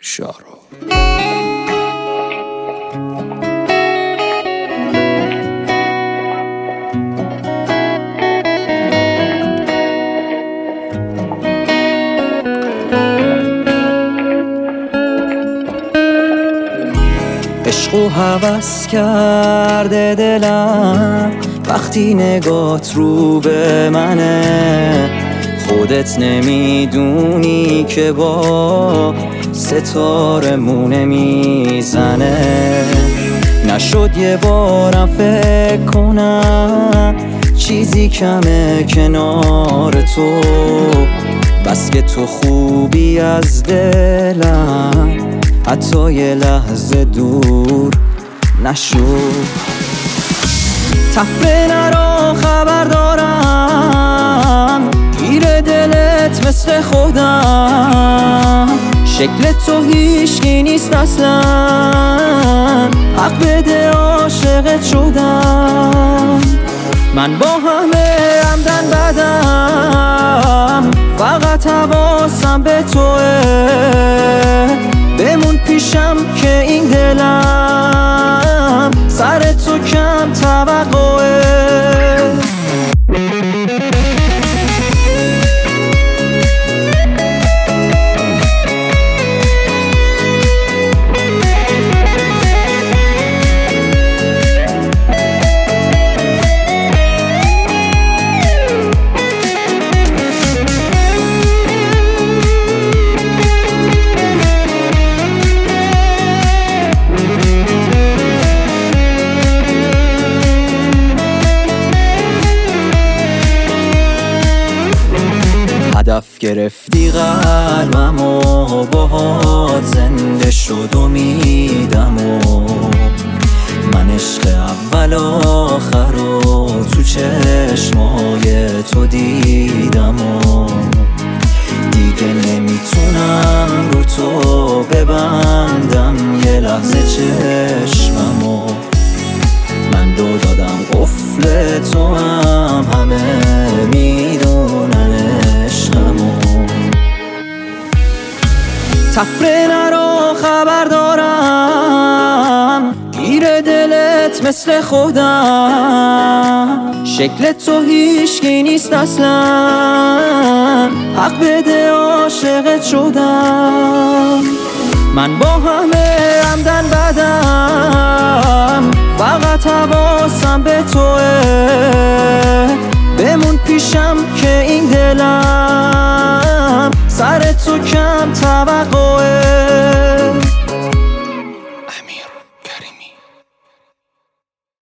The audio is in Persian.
شارو. عشق و هوس کرده دلم وقتی نگات رو به منه، خودت نمیدونی که با ستاره مونه میزنه. نشد یه بارم فکر کنم چیزی کمه کنار تو، بس که تو خوبی از دلم حتی یه لحظه دور نشد. تفره نرا خبر دارم گیر دلت مثل خودم، شکل تو هیچکی نیست اصلا، حق بده عاشقت شدم. من با همه عمدن بدم، فقط حواسم به توه، بمون پیشم که این دلم سر تو کم توقعه. هدف گرفتی قلبم و باهات زنده شد امیدم و من عشق اول آخر رو تو چشمای تو دیدم و دیگه نمیتونم رو تو ببندم یه لحظه چشمم و من دو دادم قفل تو هم همه میدونن عشقمو. تفره نرا خبر دارم گیر دلت مثل خودم، شکل تو هیچکی نیست اصلا، حق بده عاشقت شدم. من با همه عمدن بدم، فقط حواسم به توه، بمون پیشم که این دلم سر تو کم توقع